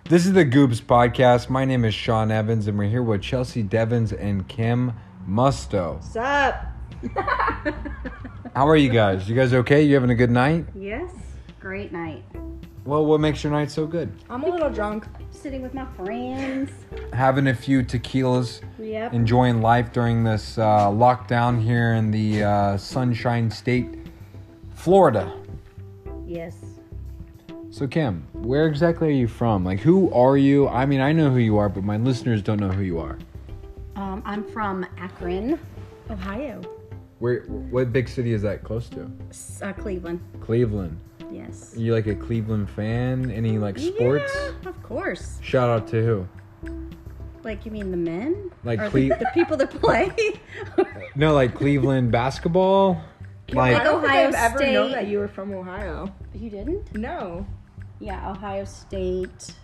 This is the Goobs Podcast. My name is Sean Evans, and we're here with Chelsea Devins and Kim Musto. What's up? How are you guys? You guys okay? You having a good night? Yes, great night. Well, what makes your night so good? I'm a little drunk. Sitting with my friends. Having a few tequilas, Yep. enjoying life during this lockdown here in the Sunshine State, Florida. Yes. So, Kim, where exactly are you from? Like, who are you? I mean, I know who you are, but my listeners don't know who you are. I'm from Akron, Ohio. What big city is that close to? Cleveland. Cleveland. Yes. Are you like a Cleveland fan? Any like sports? Yeah, of course. Shout out to who? Like, you mean the men? Like or the people that play? No, like Cleveland basketball? Like I don't Ohio think I've ever State. known that you were from Ohio. You didn't? No. Yeah, Ohio State.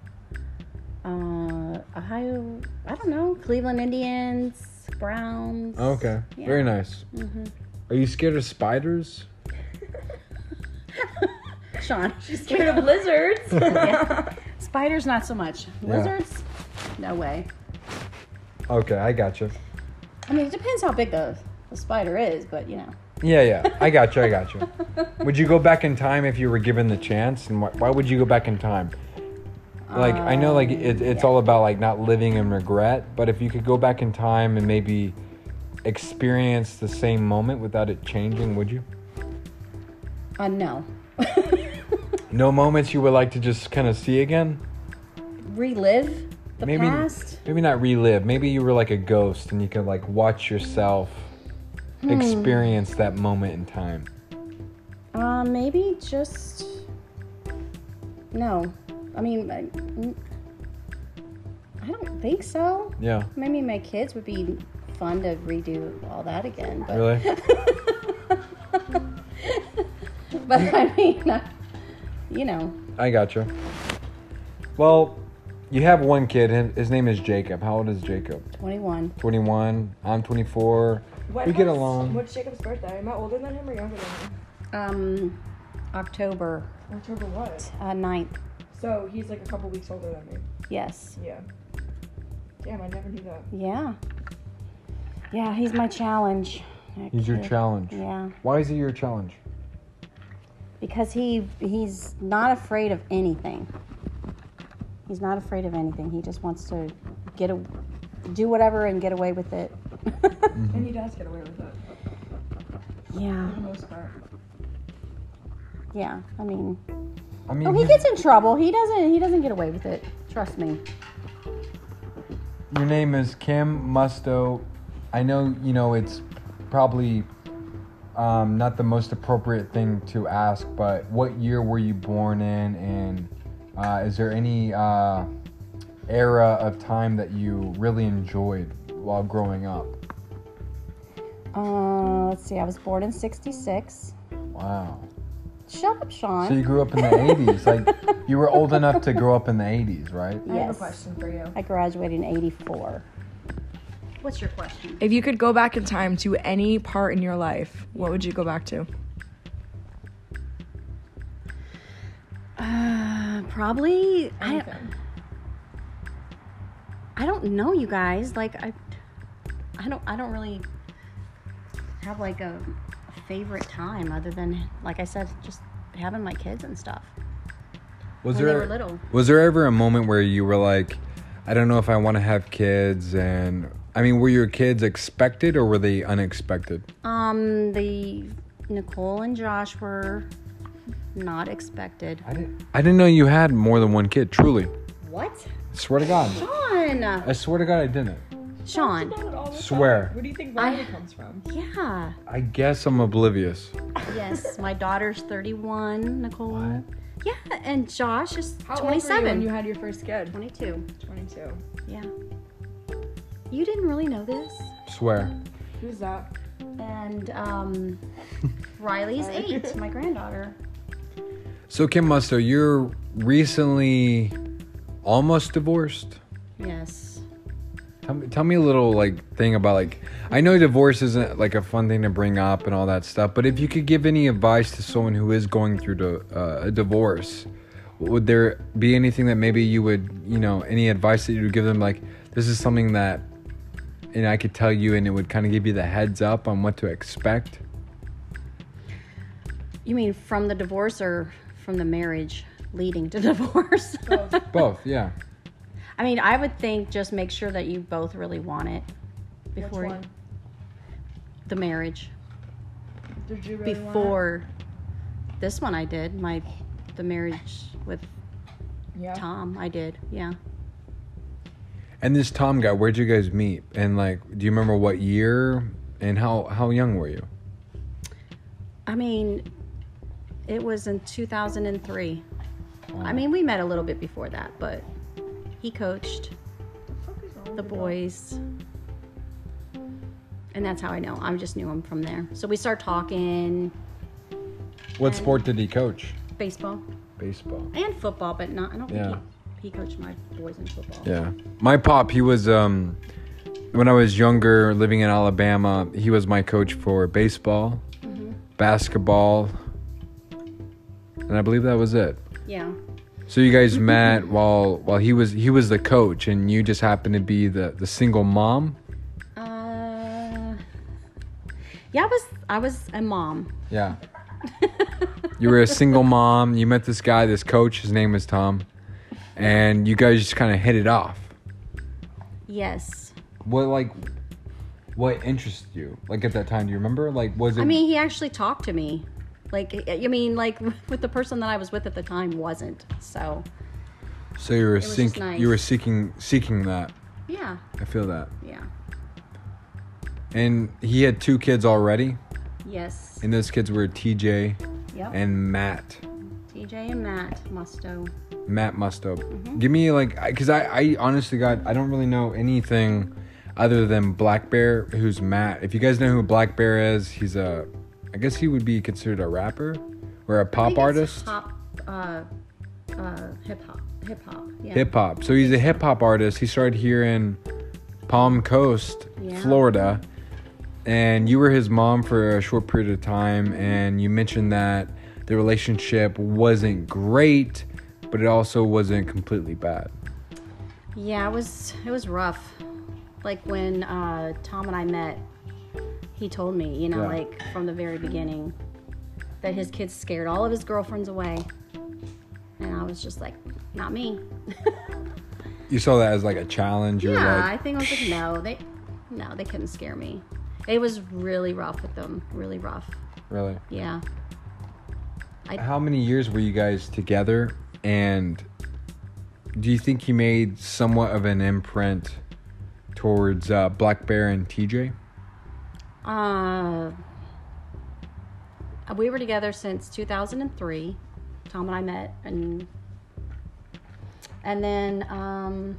Ohio, I don't know. Cleveland Indians, Browns. Okay. Yeah. Very nice. Mm-hmm. Are you scared of spiders? Sean. She's scared of lizards. Yeah. Spiders, not so much. Yeah. Lizards? No way. Okay, I gotcha. I mean, it depends how big the spider is, but you know. Yeah. I gotcha. Would you go back in time if you were given the chance? And why would you go back in time? Like, I know like it's all about like not living in regret, but if you could go back in time and maybe experience the same moment without it changing, would you? No. No moments you would like to just kind of see again? Relive the Maybe past? Maybe not relive. Maybe you were like a ghost and you could like watch yourself experience that moment in time. Maybe just... No. I mean, I don't think so. Yeah. Maybe my kids would be fun to redo all that again. But, Really? but I mean, you know. I gotcha. Well, you have one kid. His name is Jacob. How old is Jacob? 21. 21. I'm 24. We get along. What's Jacob's birthday? Am I older than him or younger than him? October October what? 9th. So he's like a couple weeks older than me. Yes. Yeah. Damn, I never knew that. Yeah. Yeah, he's my challenge. That He's your kid. challenge. Yeah. Why is he your challenge? Because he's not afraid of anything. He's not afraid of anything. He just wants to do whatever and get away with it. And he does get away with it. Yeah. For the most part. Yeah. I mean, I mean, he gets in trouble. He doesn't get away with it. Trust me. your name is Kim Musto. I know, it's probably not the most appropriate thing to ask, but what year were you born in? And is there any era of time that you really enjoyed while growing up? Let's see. I was born in 1966. Wow. Shut up, Sean. So you grew up in the 80s. Like, you were old enough to grow up in the 80s, right? I have a Yes. question for you. I graduated in 1984. What's your question? If you could go back in time to any part in your life, what would you go back to? Probably. Anything. I don't know, you guys. Like I don't really have like a favorite time other than, like I said, just having my kids and stuff. Was When they were little. Was there ever a moment where you were like, I don't know if I want to have kids? And I mean, were your kids expected or were they unexpected? The Nicole and Josh were not expected. I didn't know you had more than one kid. Truly, What? I swear to God. Sean. I swear to God, I didn't. Sean. Swear. Where do you think Riley comes from? Yeah. I guess I'm oblivious. Yes, my daughter's 31, Nicole. What? Yeah, and Josh is How 27. old were you when you had your first kid? 22. 22. Yeah. You didn't really know this? Swear. Who's that? And Riley's 8, my granddaughter. So, Kim Musto, you're recently almost divorced. Yes. Tell me a little thing about I know divorce isn't a fun thing to bring up and all that stuff, but if you could give any advice to someone who is going through a divorce, would there be anything that maybe you would, any advice that you would give them, like, this is something that, I could tell you and it would kind of give you the heads up on what to expect? You mean from the divorce or from the marriage leading to divorce? Both, yeah. I mean, I would think just make sure that you both really want it before Which one? the marriage. Did you really Before this one, I did the marriage with Yeah. Tom. I did, yeah. And this Tom guy, where'd you guys meet? And like, do you remember what year and how young were you? I mean, it was in 2003. I mean, we met a little bit before that, but he coached the boys. And that's how I know. I just knew him from there. So we started talking. What sport did he coach? Baseball. Baseball. And football, but not. I don't think Yeah. he coached my boys in football. Yeah. My pop, he was, when I was younger, living in Alabama, he was my coach for baseball, basketball, and I believe that was it. Yeah. So you guys met while he was the coach, and you just happened to be the single mom? Yeah, I was a mom. Yeah. You were a single mom. You met this guy, this coach. His name was Tom. And you guys just kind of hit it off. Yes. What interested you? Like at that time, do you remember? Like, was it? I mean, he actually talked to me. Like, I mean, like with the person that I was with at the time wasn't. So. So you were was just nice. You were seeking that. Yeah. I feel that. Yeah. And he had 2 kids already. Yes. And those kids were TJ Yep. and Matt. TJ and Matt Musto. Matt Musto. Give me because I honestly, God, I don't really know anything other than Black Bear, who's Matt. If you guys know who Black Bear is, he's I guess he would be considered a rapper or a pop artist. Hip hop. Yeah. Hip hop. So he's a hip hop artist. He started here in Palm Coast, Yeah. Florida. And you were his mom for a short period of time, and you mentioned that the relationship wasn't great, but it also wasn't completely bad. Yeah, it was rough. Like when Tom and I met, he told me, Yeah. like from the very beginning, that his kids scared all of his girlfriends away. And I was just like, not me. You saw that as like a challenge. You were Yeah, like, I think I was like, no, they couldn't scare me. It was really rough with them, really rough. really? Yeah. How many years were you guys together? And do you think you made somewhat of an imprint towards Black Bear and TJ? We were together since 2003. Tom and I met, and then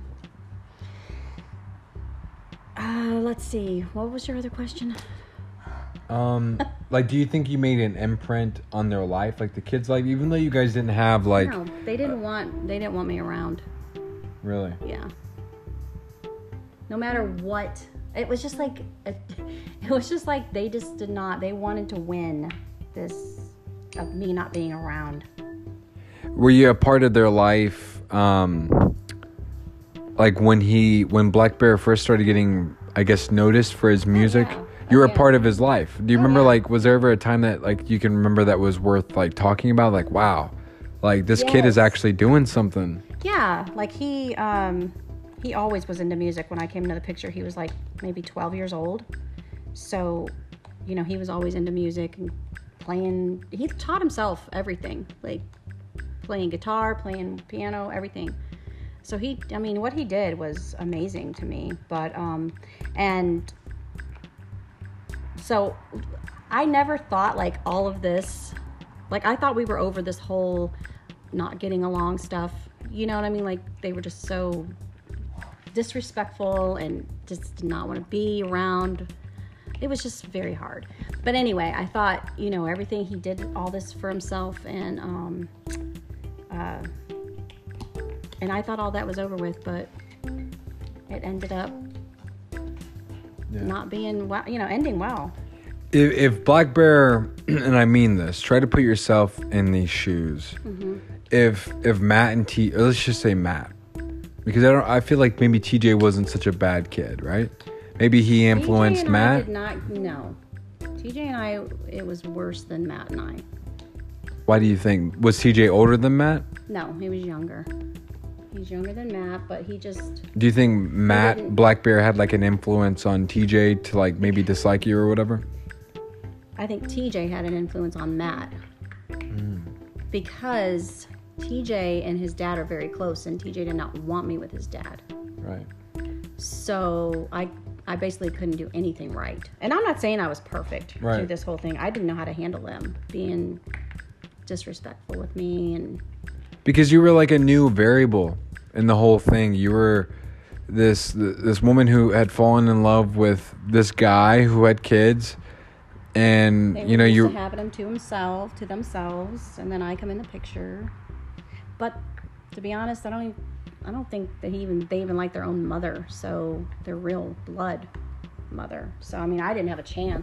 let's see. What was your other question? Like, do you think you made an imprint on their life, like the kids' life, even though you guys didn't have like? No, they didn't want me around. Really? Yeah. No matter what, it was just like they just did not. They wanted to win this of me not being around. Were you a part of their life? Like when Black Bear first started getting, I guess, noticed for his music. yeah. You were Oh, a yeah. part of his life. Do you remember, yeah. like, was there ever a time that, like, you can remember that was worth, like, talking about? Like, wow, like, this kid is Yes. actually doing something. Yeah, like he always was into music. When I came into the picture, he was like maybe 12 years old. So, he was always into music and playing. He taught himself everything, like playing guitar, playing piano, everything. So what he did was amazing to me. But, and so I never thought like all of this, like I thought we were over this whole not getting along stuff. You know what I mean? Like they were just so disrespectful and just did not want to be around. It was just very hard. But anyway, I thought, everything he did all this for himself, and I thought all that was over with, but it ended up not being well, ending well. If Black Bear, and I mean this, try to put yourself in these shoes. Mm-hmm. if Matt and or let's just say Matt, because I feel like maybe TJ wasn't such a bad kid, right? Maybe he influenced Matt. No. TJ and I, it was worse than Matt and I. Why do you think? Was TJ older than Matt? No, he was younger. He's younger than Matt, but he just... Do you think Matt Black Bear had like an influence on TJ to like maybe dislike you or whatever? I think TJ had an influence on Matt. Because TJ and his dad are very close, and TJ did not want me with his dad. Right. So I basically couldn't do anything right. And I'm not saying I was perfect through this whole thing. I didn't know how to handle them being disrespectful with me. And because you were like a new variable in the whole thing. You were this woman who had fallen in love with this guy who had kids. And they you know, used to have them to themselves, and then I come in the picture. But to be honest, I don't think that they even like their own mother, so their real blood mother. So I mean, I didn't have a chance.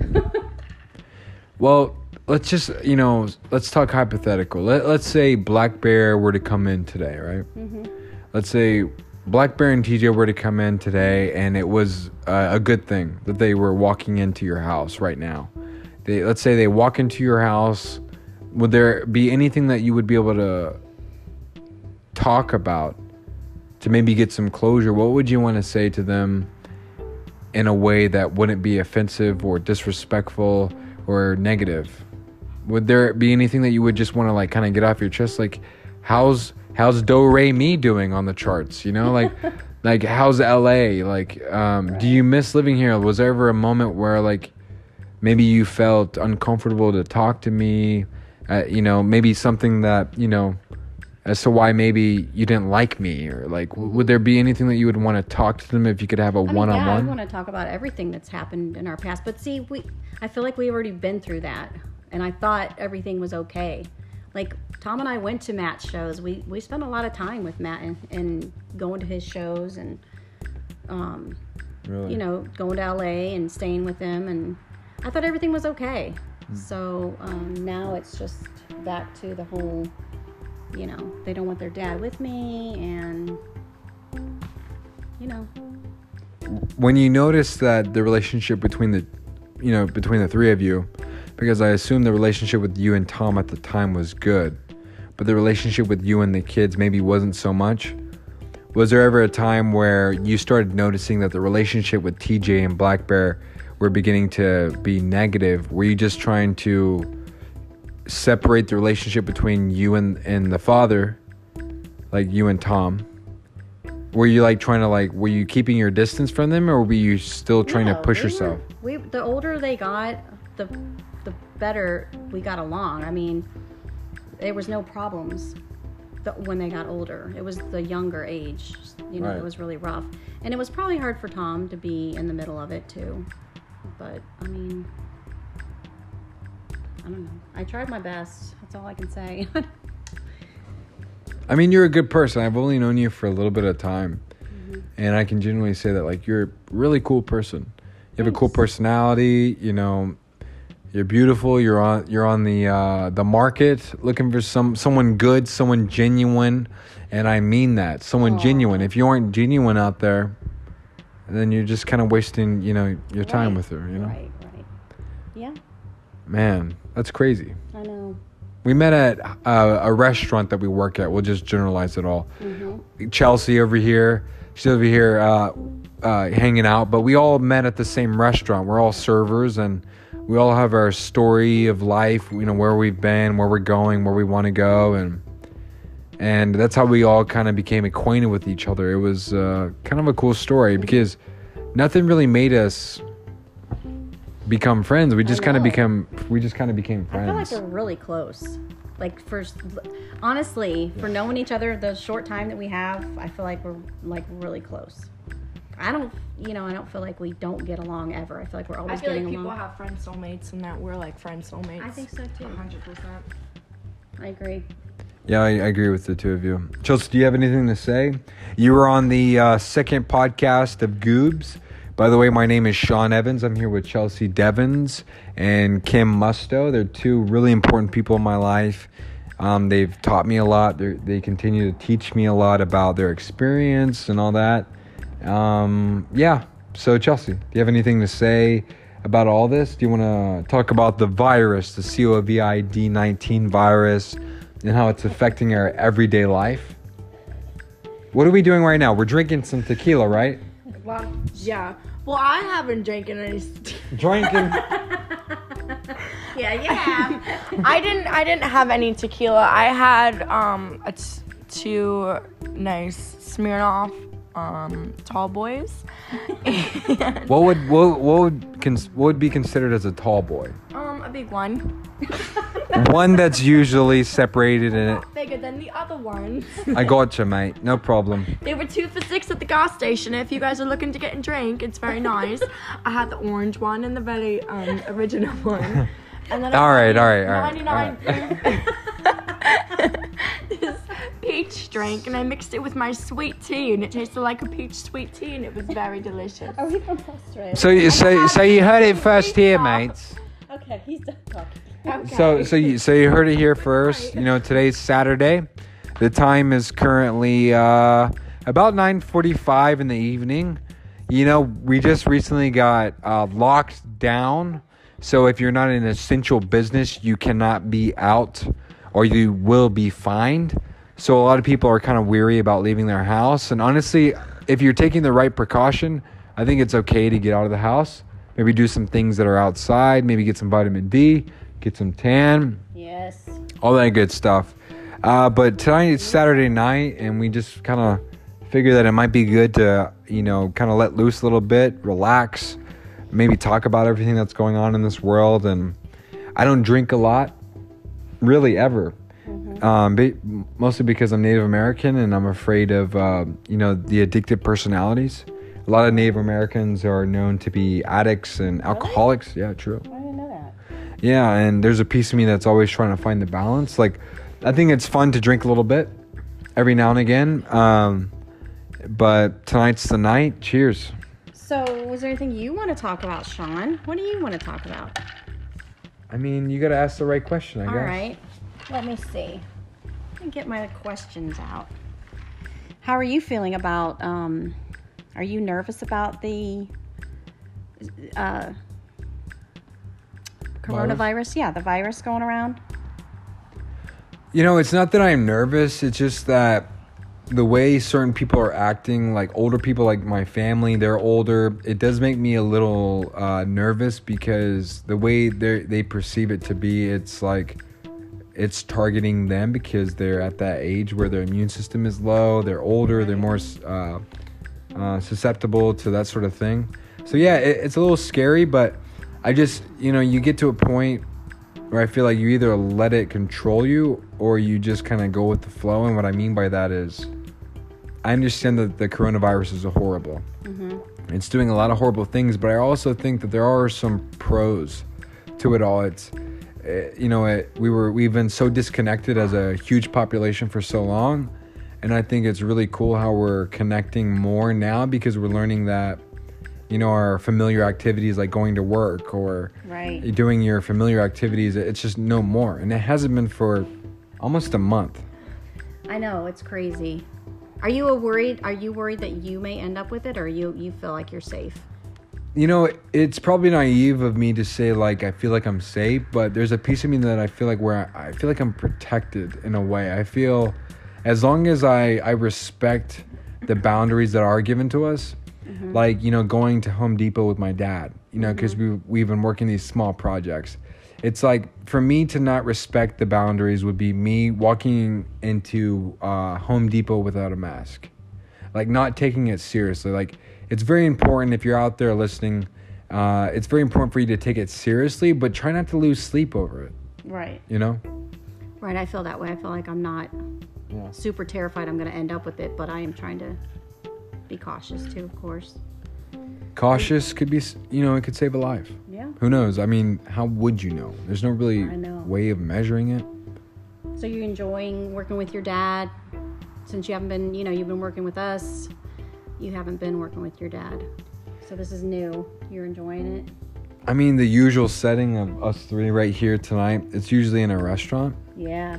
Well, let's just let's talk hypothetical. Let's say Black Bear were to come in today, right? Mm-hmm. Let's say Black Bear and TJ were to come in today, and it was a good thing that they were walking into your house right now. Let's say they walk into your house. Would there be anything that you would be able to talk about to maybe get some closure? What would you want to say to them in a way that wouldn't be offensive or disrespectful or negative? Would there be anything that you would just want to like kind of get off your chest? Like, how's Do Re Mi doing on the charts? You know, like how's LA? Like, do you miss living here? Was there ever a moment where like maybe you felt uncomfortable to talk to me? Maybe something that, as to why maybe you didn't like me, or like, would there be anything that you would want to talk to them if you could have a one-on-one? Yeah, I want to talk about everything that's happened in our past. But see, I feel like we've already been through that, and I thought everything was okay. Like, Tom and I went to Matt's shows. We spent a lot of time with Matt and going to his shows and, really? Going to LA and staying with him. And I thought everything was okay. So now it's just back to the whole, they don't want their dad with me, and, When you notice that the relationship between the three of you, because I assume the relationship with you and Tom at the time was good, but the relationship with you and the kids maybe wasn't so much. Was there ever a time where you started noticing that the relationship with TJ and Black Bear were beginning to be negative? Were you just trying to separate the relationship between you and the father, like you and Tom? Were you like trying to were you keeping your distance from them, or were you still trying to push yourself? The older they got, the better we got along. I mean, there was no problems when they got older. It was the younger age, Right. It was really rough. And it was probably hard for Tom to be in the middle of it too. But, I mean, I don't know. I tried my best. That's all I can say. I mean, you're a good person. I've only known you for a little bit of time. Mm-hmm. And I can genuinely say that, you're a really cool person. You have a cool personality, You're beautiful. You're on the market looking for someone good, someone genuine, and I mean that, someone genuine. If you aren't genuine out there, then you're just kind of wasting your time with her. Right. Yeah. Man, that's crazy. I know. We met at a restaurant that we work at. We'll just generalize it all. Mm-hmm. Chelsea over here. She's over here hanging out, but we all met at the same restaurant. We're all servers, and we all have our story of life, where we've been, where we're going, where we want to go, and that's how we all kind of became acquainted with each other. It was kind of a cool story because nothing really made us become friends. We just kind of became friends. I feel like we're really close. Honestly, for knowing each other the short time that we have, I feel like we're really close. I don't feel like we don't get along ever. I feel like we're always getting along. I feel like people have friend soulmates, and that we're like friend soulmates. I think so too. 100%. I agree. Yeah, I agree with the two of you. Chelsea, do you have anything to say? You were on the second podcast of Goobs. By the way, my name is Sean Evans. I'm here with Chelsea Devins and Kim Musto. They're two really important people in my life. They've taught me a lot. They continue to teach me a lot about their experience and all that. Yeah. So Chelsea, do you have anything to say about all this? Do you want to talk about the virus, the COVID-19 virus, and how it's affecting our everyday life? What are we doing right now? We're drinking some tequila, right? Well, yeah. Well, I haven't drinking any. Drinking. Yeah, you have. I didn't have any tequila. I had two nice Smirnoff tall boys. What would be considered as a tall boy? A big one. One that's usually separated in it. Bigger than the other ones. I gotcha, mate. No problem. They were 2 for $6 at the gas station. If you guys are looking to get a drink, it's very nice. I had the orange one and the very original one. And then All right. 99 this peach drink, and I mixed it with my sweet tea, and it tasted like a peach sweet tea, and it was very delicious. Are we from Australia? So you heard it first here, mates. Okay, he's done talking. Okay. So you heard it here first. You know, today's Saturday. The time is currently about 9:45 in the evening. You know, we just recently got locked down. So if you're not in essential business, you cannot be out, or you will be fined. So a lot of people are kind of weary about leaving their house. And honestly, if you're taking the right precaution, I think it's okay to get out of the house. Maybe do some things that are outside. Maybe get some vitamin D, get some tan. Yes. All that good stuff. But tonight is Saturday night, and we just kind of figure that it might be good to, you know, kind of let loose a little bit, relax, maybe talk about everything that's going on in this world. And I don't drink a lot, really, ever. Mostly because I'm Native American, and I'm afraid of, you know, the addictive personalities. A lot of Native Americans are known to be addicts and alcoholics. Yeah, true. I didn't know that. Yeah, and there's a piece of me that's always trying to find the balance. Like, I think it's fun to drink a little bit every now and again. But tonight's the night. Cheers. So, was there anything you want to talk about, Sean? What do you want to talk about? I mean, you got to ask the right question, I guess. All right. Let me see. Let me get my questions out. How are you feeling about, are you nervous about the coronavirus? Yeah, the virus going around. You know, it's not that I'm nervous. It's just that the way certain people are acting, like older people, like my family, they're older. It does make me a little nervous, because the way they perceive it to be, it's like it's targeting them because they're at that age where their immune system is low. They're older. They're more susceptible to that sort of thing. So yeah, it's a little scary, but I just, you know, you get to a point where I feel like you either let it control you, or you just kind of go with the flow. And what I mean by that is, I understand that the coronavirus is horrible. It's doing a lot of horrible things, but I also think that there are some pros to it all. It's, you know, we've been so disconnected as a huge population for so long, and I think it's really cool how we're connecting more now, because we're learning that, you know, our familiar activities like going to work or doing your familiar activities, it's just no more. And it hasn't been for almost a month. I know, it's crazy. Are you worried that you may end up with it, or you feel like you're safe? You know, it's probably naive of me to say, like, I feel like I'm safe, but there's a piece of me that I feel like I feel like I'm protected in a way. I feel as long as I respect the boundaries that are given to us, like, you know, going to Home Depot with my dad, you know, because we've been working these small projects. It's like, for me to not respect the boundaries would be me walking into Home Depot without a mask, like not taking it seriously. Like, it's very important, if you're out there listening, it's very important for you to take it seriously, but try not to lose sleep over it. Right. You know? Right, I feel that way. I feel like I'm not super terrified I'm going to end up with it, but I am trying to be cautious too, of course. Cautious could be, you know, it could save a life. Yeah. Who knows? I mean, how would you know? There's no really way of measuring it. So you're enjoying working with your dad? Since you haven't been, you know, you've been working with us, you haven't been working with your dad. So this is new. You're enjoying it? I mean, the usual setting of us three right here tonight, it's usually in a restaurant. Yeah.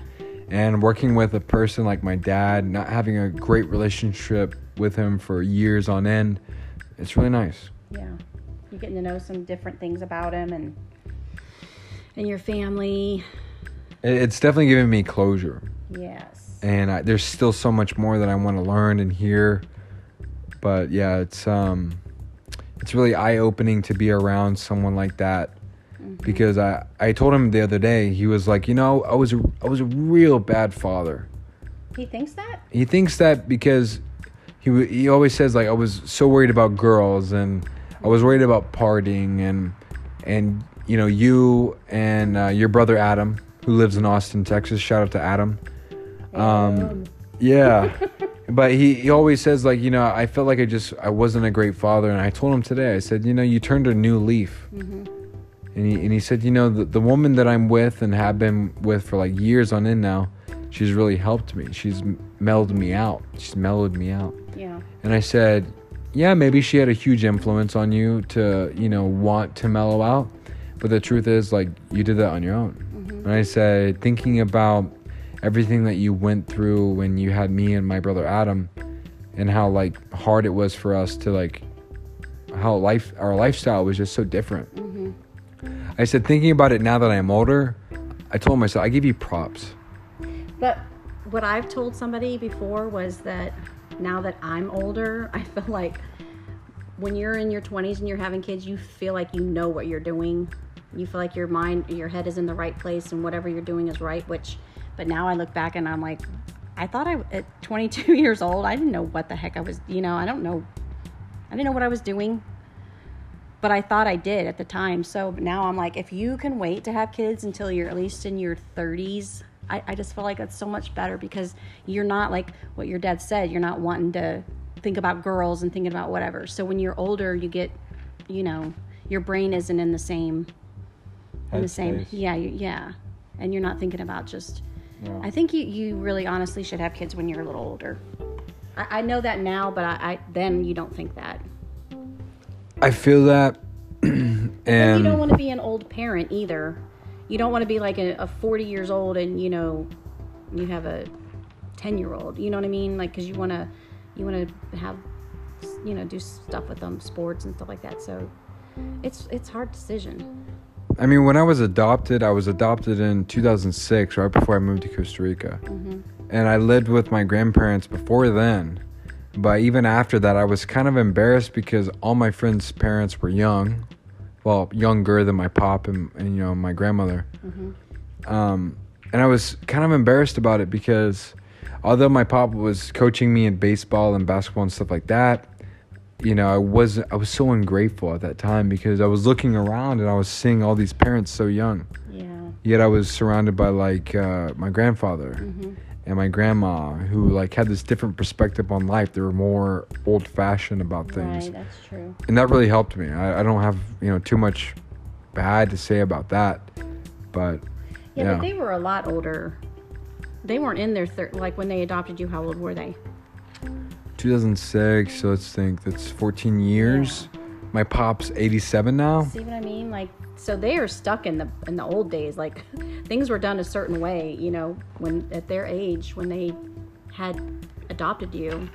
And working with a person like my dad, not having a great relationship with him for years on end, it's really nice. Yeah. You're getting to know some different things about him and your family. It's definitely given me closure. Yes. And there's still so much more that I want to learn and hear. But yeah, it's really eye-opening to be around someone like that. Because I told him the other day, he was like, I was a real bad father. He thinks that? He thinks that because he always says, like, I was so worried about girls and I was worried about partying and you and your brother Adam, who lives in Austin, Texas. Shout out to Adam. Yeah. But he always says, like, I felt like I wasn't a great father. And I told him today, I said, you turned a new leaf. Mm-hmm. And he said, the woman that I'm with and have been with for like years on end now, she's really helped me. She's mellowed me out. Yeah. And I said, yeah, maybe she had a huge influence on you to, want to mellow out. But the truth is, like, you did that on your own. Mm-hmm. And I said, thinking about everything that you went through when you had me and my brother Adam and how, like, hard it was for us to, like, how our lifestyle was just so different. Mm-hmm. I said, thinking about it now that I'm older, I told myself, I give you props. But what I've told somebody before was that now that I'm older, I feel like when you're in your 20s and you're having kids, you feel like you know what you're doing. You feel like your head is in the right place and whatever you're doing is right, but now I look back and I'm like, I thought at 22 years old, I didn't know what the heck I was, I didn't know what I was doing. But I thought I did at the time. So now I'm like, if you can wait to have kids until you're at least in your 30s, I just feel like that's so much better because you're not like what your dad said. You're not wanting to think about girls and thinking about whatever. So when you're older, you get, your brain isn't in the same. Yeah. And you're not thinking about just. Yeah. I think you really honestly should have kids when you're a little older. I know that now, but then you don't think that. I feel that. And you don't want to be an old parent either. You don't want to be like a 40 years old and, you have a 10-year-old. You know what I mean? Like, because you want to have, do stuff with them, sports and stuff like that. So it's a hard decision. I mean, when I was adopted in 2006, right before I moved to Costa Rica. Mm-hmm. And I lived with my grandparents before then. But even after that, I was kind of embarrassed because all my friends' parents were young. Well, younger than my pop and my grandmother. Mm-hmm. And I was kind of embarrassed about it because although my pop was coaching me in baseball and basketball and stuff like that, I was so ungrateful at that time because I was looking around and I was seeing all these parents so young. Yeah. Yet I was surrounded by like my grandfather. Mm-hmm. And my grandma, who like had this different perspective on life. They were more old-fashioned about things. Right, that's true. And that really helped me. I don't have too much bad to say about that, but yeah. But they were a lot older. They weren't in their like when they adopted you. How old were they? 2006. So let's think. That's 14 years. Yeah. My pop's 87 now. See what I mean? Like. So they are stuck in the old days. Like things were done a certain way, when at their age, when they had adopted you,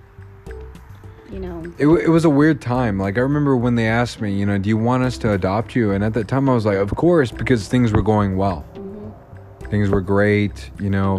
It was a weird time. Like I remember when they asked me, do you want us to adopt you? And at that time I was like, of course, because things were going well. Mm-hmm. Things were great,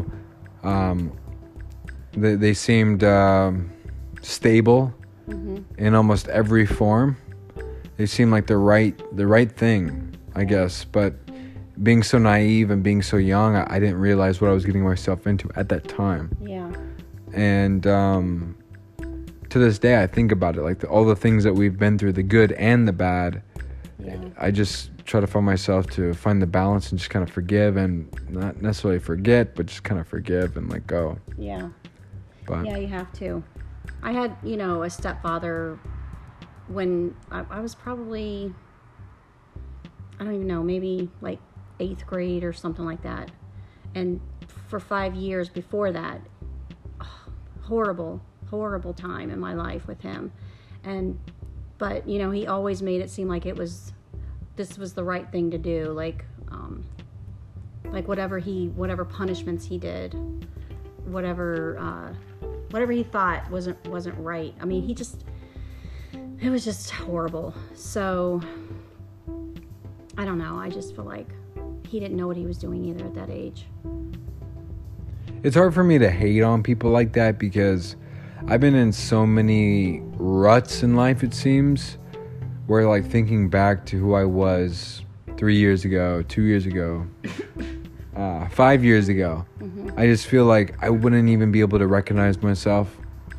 they seemed stable mm-hmm. in almost every form. They seemed like the right thing, I guess. But being so naive and being so young, I didn't realize what I was getting myself into at that time. Yeah. And to this day, I think about it, like all the things that we've been through, the good and the bad. Yeah. I just try to find myself to find the balance and just kind of forgive and not necessarily forget, but just kind of forgive and let go. Yeah. But yeah, you have to. I had, a stepfather when I was probably, I don't even know, maybe like 8th grade or something like that. And for 5 years before that, horrible time in my life with him. But he always made it seem like this was the right thing to do. Like, like whatever punishments he did, whatever he thought wasn't right. I mean, it was just horrible. So I don't know. I just feel like he didn't know what he was doing either at that age. It's hard for me to hate on people like that because I've been in so many ruts in life, it seems, where like thinking back to who I was 3 years ago, 2 years ago, 5 years ago, I just feel like I wouldn't even be able to recognize myself.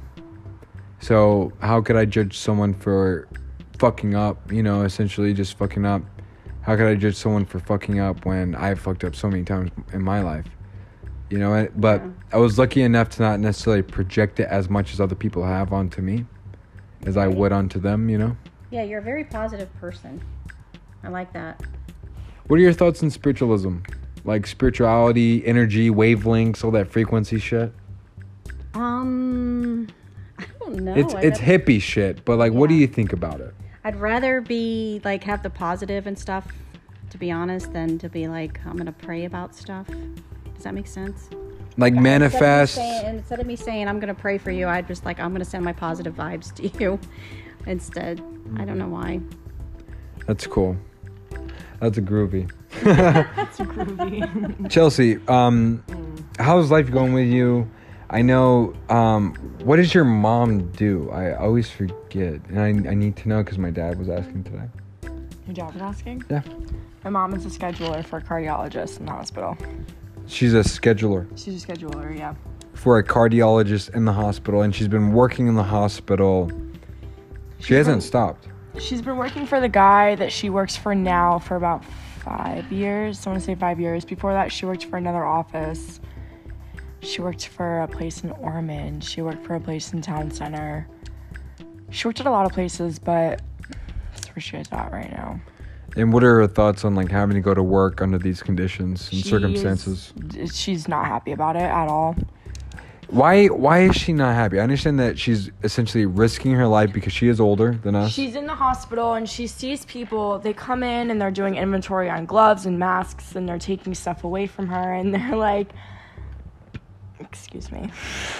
So how could I judge someone for fucking up, essentially just fucking up? How could I judge someone for fucking up when I've fucked up so many times in my life? But I was lucky enough to not necessarily project it as much as other people have onto me as I would onto them, Yeah, you're a very positive person. I like that. What are your thoughts on spiritualism? Like spirituality, energy, wavelengths, all that frequency shit? I don't know. It's hippie shit, but like, what do you think about it? I'd rather be like have the positive and stuff, to be honest, than to be like I'm gonna pray about stuff. Does that make sense? Like manifest. Instead of me saying I'm gonna pray for you, I'd just like I'm gonna send my positive vibes to you instead. I don't know why. That's cool. That's a groovy. That's groovy. Chelsea, how's life going with you? I know, what does your mom do? I always forget. And I need to know because my dad was asking today. Your dad was asking? Yeah. My mom is a scheduler for a cardiologist in the hospital. She's a scheduler. She's a scheduler, yeah. For a cardiologist in the hospital. And she's been working in the hospital. She hasn't stopped. She's been working for the guy that she works for now for about 5 years. I want to say 5 years. Before that, she worked for another office. She worked for a place in Ormond. She worked for a place in Town Center. She worked at a lot of places, but that's where she is at right now. And what are her thoughts on like having to go to work under these conditions and circumstances? She's not happy about it at all. Why is she not happy? I understand that she's essentially risking her life because she is older than us. She's in the hospital and she sees people, they come in and they're doing inventory on gloves and masks and they're taking stuff away from her and they're like, excuse me.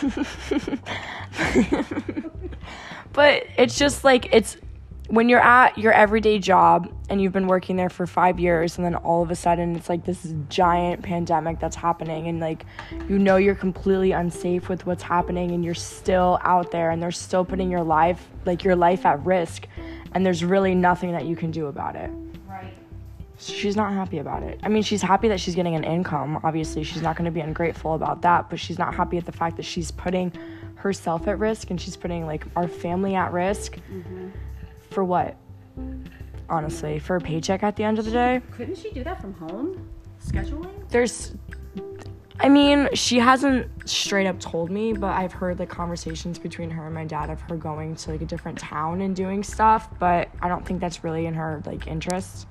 But it's just like, it's when you're at your everyday job and you've been working there for 5 years and then all of a sudden it's like this giant pandemic that's happening and like you're completely unsafe with what's happening and you're still out there and they're still putting your life at risk and there's really nothing that you can do about it. Right. She's not happy about it. I mean, she's happy that she's getting an income. Obviously, she's not going to be ungrateful about that, but she's not happy at the fact that she's putting herself at risk and she's putting like our family at risk. Mm-hmm. For what? Honestly, for a paycheck at the end of the day? Couldn't she do that from home? Scheduling? She hasn't straight up told me, but I've heard like conversations between her and my dad of her going to like a different town and doing stuff, but I don't think that's really in her like interest.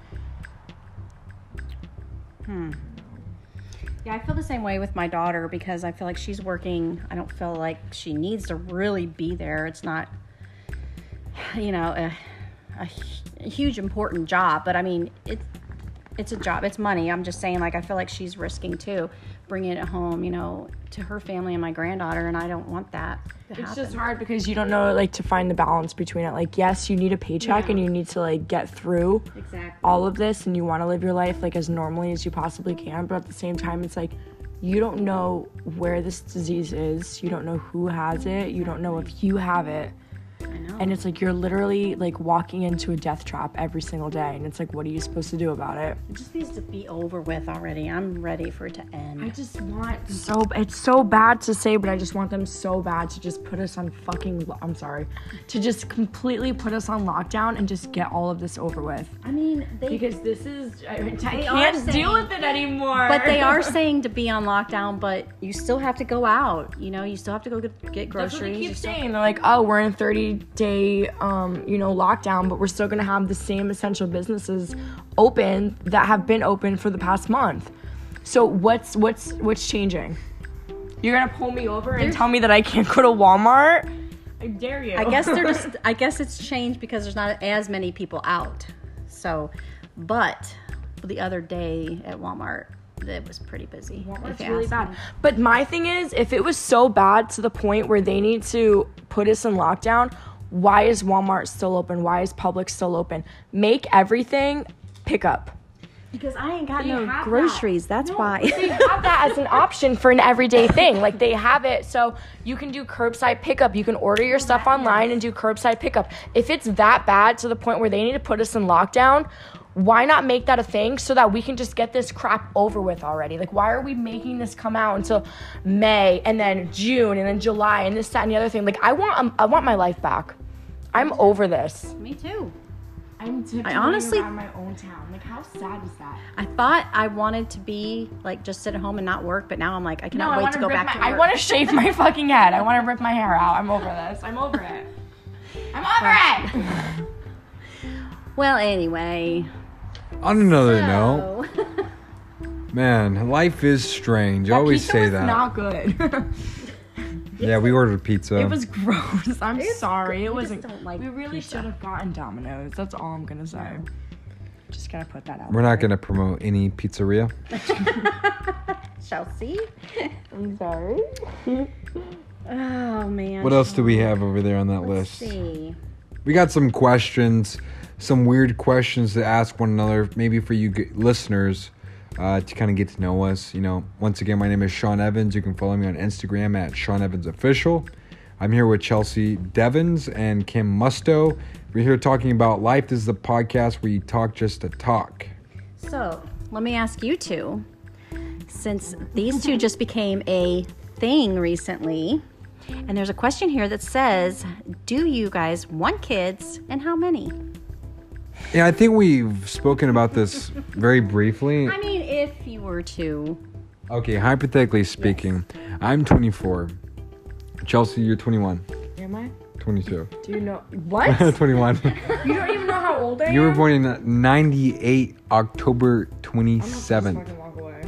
Yeah, I feel the same way with my daughter because I feel like she's working. I don't feel like she needs to really be there. It's not, a huge important job, but I mean, it's a job. It's money. I'm just saying, like, I feel like she's risking too, bringing it home, to her family and my granddaughter, and I don't want that to happen. It's just hard because you don't know, like, to find the balance between it. Like, yes, you need a paycheck and you need to, like, get through all of this and you want to live your life, like, as normally as you possibly can. But at the same time, it's like, you don't know where this disease is. You don't know who has it. You don't know if you have it. I know. And it's like you're literally like walking into a death trap every single day. And it's like, what are you supposed to do about it? It just needs to be over with already. I'm ready for it to end. I just want it's so bad to say, but I just want them so bad to just put us on to just completely put us on lockdown and just get all of this over with. I mean, because this is, I can't deal with it anymore. But they are saying to be on lockdown, but you still have to go out. You still have to go get groceries. That's what they keep saying. They're like, oh, we're in 30-day, lockdown, but we're still going to have the same essential businesses open that have been open for the past month. So what's changing? You're going to pull me over and tell me that I can't go to Walmart? I dare you. I guess it's changed because there's not as many people out. So, but the other day at Walmart, it was pretty busy. Walmart's if you really ask bad. me. But my thing is, if it was so bad to the point where they need to put us in lockdown, why is Walmart still open? Why is Publix still open? Make everything pickup. Because I ain't got They no have groceries. that. That's No, why. but they have that as an option for an everyday thing. Like, they have it so you can do curbside pickup. You can order your stuff online and do curbside pickup. If it's that bad to the point where they need to put us in lockdown, why not make that a thing so that we can just get this crap over with already? Like, why are we making this come out until May and then June and then July and this, that, and the other thing? Like, I want my life back. I'm over this. Me too. I'm I honestly- around my own town. Like, how sad is that? I thought I wanted to be like just sit at home and not work, but now I'm like I cannot wait to go back to work. I want to shave my fucking head. I want to rip my hair out. I'm over this. I'm over it. I'm over it. Well, anyway. On another note, So, man, life is strange. I always pizza say was that. not good. Yeah, we ordered pizza. It was gross. I'm sorry. It we wasn't. just don't like We really pizza. should have gotten Domino's. That's all I'm gonna say. Just gotta put that out. We're not there. going to promote any pizzeria. Chelsea. I'm sorry. Oh man. What else do we have over there on that Let's list? see. We got some questions, some weird questions to ask one another, maybe for you listeners to kind of get to know us. You know, once again, my name is Sean Evans. You can follow me on Instagram at Sean Evans Official. I'm here with Chelsea Devins and Kim Musto. We're here talking about life. This is the podcast where you talk just to talk. So let me ask you two, since these two just became a thing recently, and there's a question here that says, do you guys want kids and how many? Yeah, I think we've spoken about this very briefly. I mean, if you were to. Okay, hypothetically speaking, I'm 24. Chelsea, you're 21. Am I? 22. Do you know what? 21. You don't even know how old I am. You were born in 98, October I'm gonna just 27th. fucking walk away.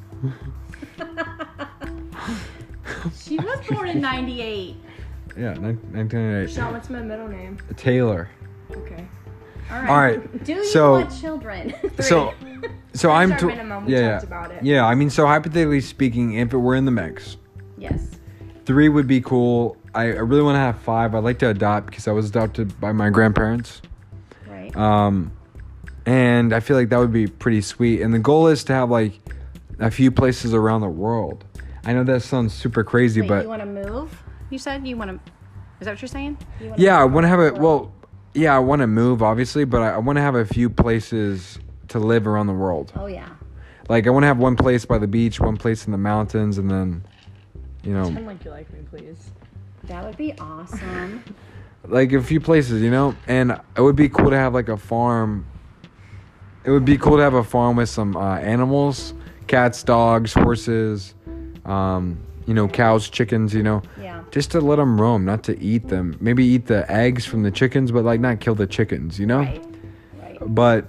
She was born in 98. Yeah, 1998. Sean, what's my middle name? Taylor. Okay. All right. All right. Do you So- want children? So I'm our tw- minimum. We yeah, talked about it. yeah. I mean, so hypothetically speaking, if it were in the mix, Yes. 3 would be cool. I really want to have 5. I'd like to adopt because I was adopted by my grandparents. Right. And I feel like that would be pretty sweet. And the goal is to have like a few places around the world. I know that sounds super crazy, Wait, but you want to move? You said you want to. Is that what you're saying? You wanna yeah, I move want to have around it. the world? Well, yeah, I want to move obviously, but I want to have a few places to live around the world. Oh yeah. Like I want to have one place by the beach, one place in the mountains, and then, you know, Pretend like you like me, please. That would be awesome. like a few places, you know. And it would be cool to have like a farm. It would be cool to have a farm with some animals, cats, dogs, horses, you know, cows, chickens, you know. Yeah. Just to let them roam, not to eat them. Maybe eat the eggs from the chickens, but like not kill the chickens, you know. Right. Right. But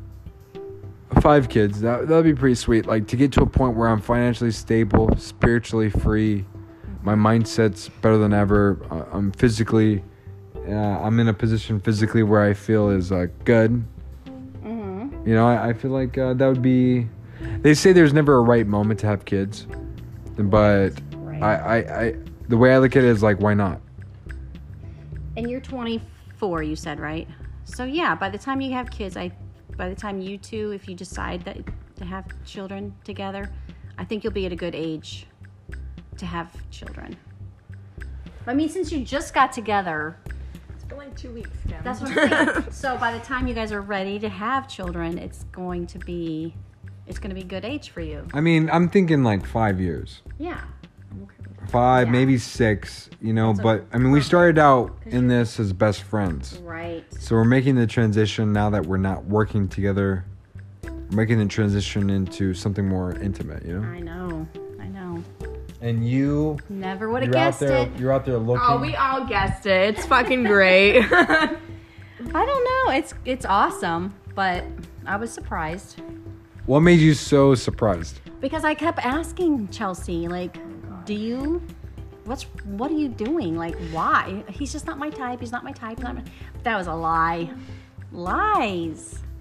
5 kids, that'd be pretty sweet. Like to get to a point where I'm financially stable, spiritually free, my mindset's better than ever. I'm physically, I'm in a position physically where I feel is good. Mm-hmm. You know, I feel like that would be. They say there's never a right moment to have kids, but Right. I the way I look at it is like, why not? And you're 24, you said, right? So yeah, by the time you have kids, by the time you two, if you decide that to have children together, I think you'll be at a good age to have children. I mean, since you just got together, It's been like 2 weeks, Kim. that's what I'm saying. So by the time you guys are ready to have children, it's going to be good age for you. I mean, I'm thinking like 5 years. Yeah. 5, Yeah. maybe 6, you know, That's a but I mean, we started out 'cause in this as best friends. Right. So we're making the transition now that we're not working together. We're making the transition into something more intimate, you know? I know. And you, Never would have you're out guessed there, it. you're out there looking. Oh, we all guessed it. It's fucking great. I don't know. It's awesome, but I was surprised What made you so surprised? because I kept asking Chelsea, like, what are you doing? Like, why? He's just not my type. He's not my type. That was a lie. Lies.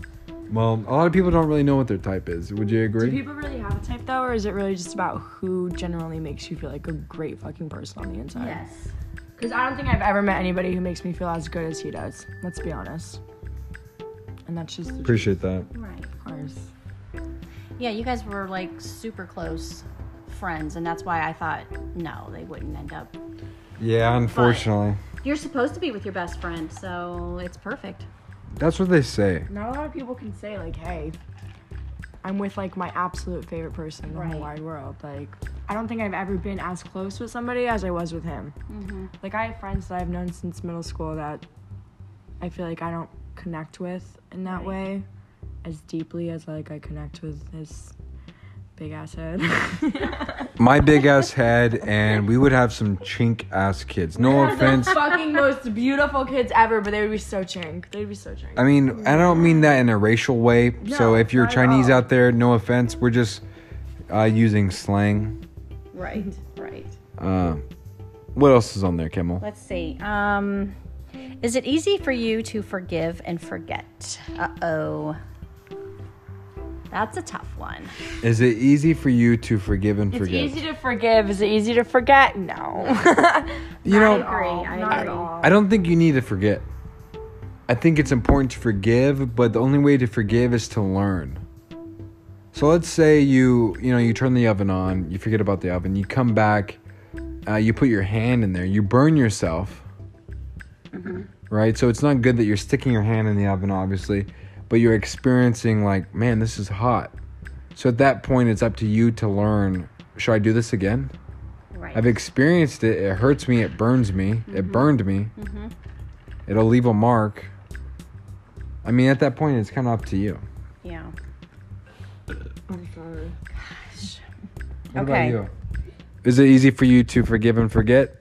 Well, a lot of people don't really know what their type is. Would you agree? Do people really have a type though, or is it really just about who generally makes you feel like a great fucking person on the inside? Yes. Because I don't think I've ever met anybody who makes me feel as good as he does. Let's be honest. And that's just the Appreciate that. Right. truth, of course. Yeah, you guys were like super close friends, and that's why I thought no, they wouldn't end up. Yeah, unfortunately. You're supposed to be with your best friend, so it's perfect. That's what they say. Not a lot of people can say like, hey, I'm with like my absolute favorite person in the whole wide world. Like, I don't think I've ever been as close with somebody as I was with him. Mm-hmm. Like, I have friends that I've known since middle school that I feel like I don't connect with in that way as deeply as like I connect with his big ass head. My big ass head, and we would have some chink ass kids. No offense. The fucking most beautiful kids ever, but they would be so chink. They'd be so chink. I mean, I don't mean that in a racial way. So No, if you're not at Chinese all. out there, no offense. We're just using slang. Right. Right. What else is on there, Kimmel? Let's see. Is it easy for you to forgive and forget? Uh-oh. That's a tough one. Is it easy for you to forgive and It's forget? easy to forgive. Is it easy to forget? No. You know, I agree. I don't think you need to forget. I think it's important to forgive, but the only way to forgive is to learn. So let's say you turn the oven on, you forget about the oven, you come back, you put your hand in there, you burn yourself, right? So it's not good that you're sticking your hand in the oven, obviously, but you're experiencing like, man, this is hot. So at that point, it's up to you to learn, should I do this again? Right. I've experienced it. It hurts me. It burns me. It burned me. It'll leave a mark. I mean, at that point, it's kind of up to you. Yeah. I'm sorry. What Okay. about you? Is it easy for you to forgive and forget?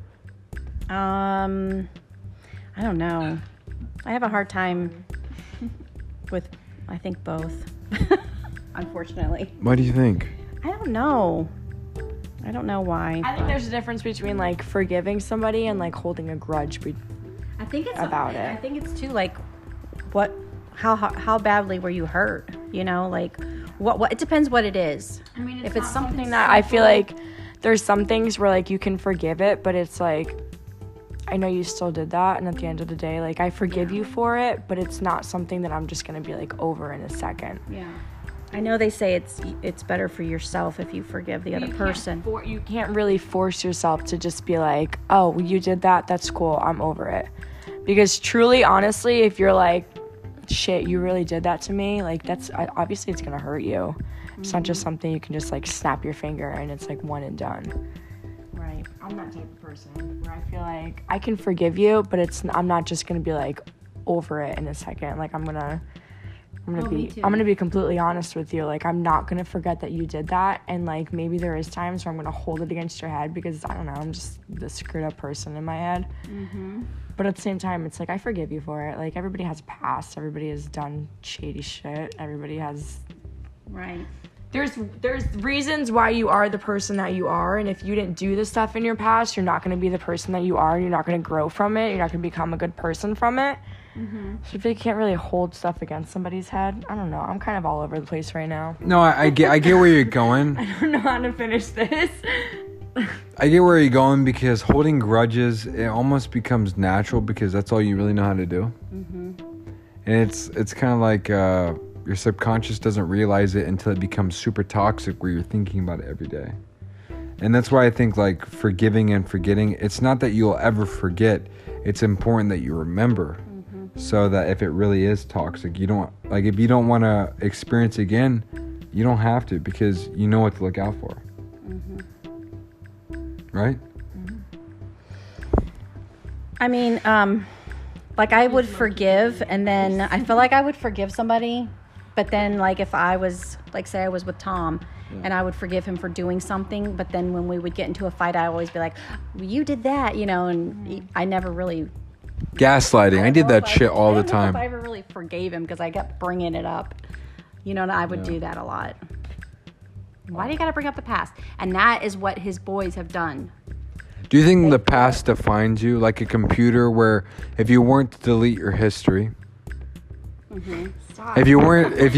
I don't know. I have a hard time with, I think, both. Unfortunately. What do you think? I don't know. I don't know why. I think there's a difference between like forgiving somebody and like holding a grudge. I think it's about it. I think it's too like, how badly were you hurt? You know, like what? It depends what it is. I mean, if it's something that I feel like there's some things where like you can forgive it, but it's like, I know you still did that, and at the end of the day, like I forgive you for it, but it's not something that I'm just gonna be like over in a second. Yeah. I know they say it's better for yourself if you forgive the other person. You can't really force yourself to just be like, oh, you did that, that's cool, I'm over it. Because truly, honestly, if you're like, shit, you really did that to me, like that's obviously it's gonna hurt you. It's not just something you can just like snap your finger and it's like one and done. Right. I'm that type of person where I feel like I can forgive you, but I'm not just gonna be like over it in a second. Like I'm gonna be completely honest with you. Like I'm not gonna forget that you did that, and like maybe there is times where I'm gonna hold it against your head because I don't know, I'm just the screwed up person in my head. But at the same time, it's like I forgive you for it. Like everybody has a past. Everybody has done shady shit. Everybody has. Right. There's reasons why you are the person that you are, and if you didn't do the stuff in your past, you're not going to be the person that you are. You're not going to grow from it. You're not going to become a good person from it. So if you can't really hold stuff against somebody's head, I don't know. I'm kind of all over the place right now. No, I get where you're going. I don't know how to finish this. I get where you're going because holding grudges, it almost becomes natural because that's all you really know how to do. And it's kind of like your subconscious doesn't realize it until it becomes super toxic where you're thinking about it every day. And that's why I think like forgiving and forgetting, it's not that you'll ever forget. It's important that you remember so that if it really is toxic, you don't, like if you don't want to experience it again, you don't have to because you know what to look out for. Right? I mean, like I would forgive, and then I feel like I would forgive somebody, but then like if I was, like say I was with Tom, and I would forgive him for doing something, but then when we would get into a fight, I'd always be like, well, you did that, you know, and I never really... Gaslighting. I did that shit all the time. I don't know if I ever really forgave him because I kept bringing it up. You know, and I would do that a lot. Why do you got to bring up the past? And that is what his boys have done. Do you think the past defines you like a computer where if you weren't to delete your history, Stop. If you weren't, if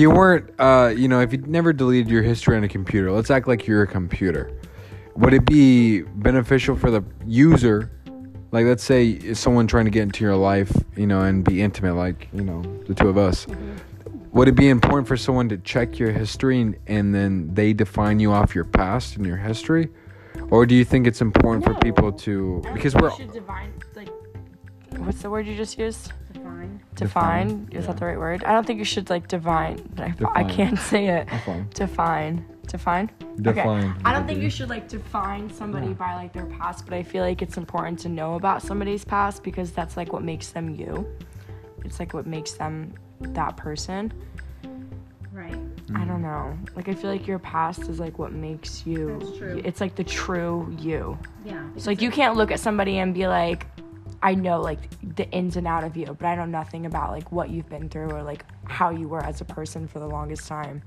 you'd never deleted your history on a computer, let's act like you're a computer. Would it be beneficial for the user? Like, let's say someone trying to get into your life, and be intimate, like, the two of us. Mm-hmm. Would it be important for someone to check your history and then they define you off your past and your history? Or do you think it's important for people to, because we're... should define, like, what's the word you just used? Define. Is that the right word? I don't think you should, like, define. I can't say it. Define. Okay. I don't think you should, like, define somebody by, like, their past, but I feel like it's important to know about somebody's past because that's, like, what makes them you. It's, like, what makes them that person. Right. I don't know. Like, I feel like your past is, like, what makes you. That's true. It's, like, the true you. Yeah. So, like, you can't look at somebody and be like, I know, like, the ins and out of you, but I know nothing about, like, what you've been through or, like, how you were as a person for the longest time.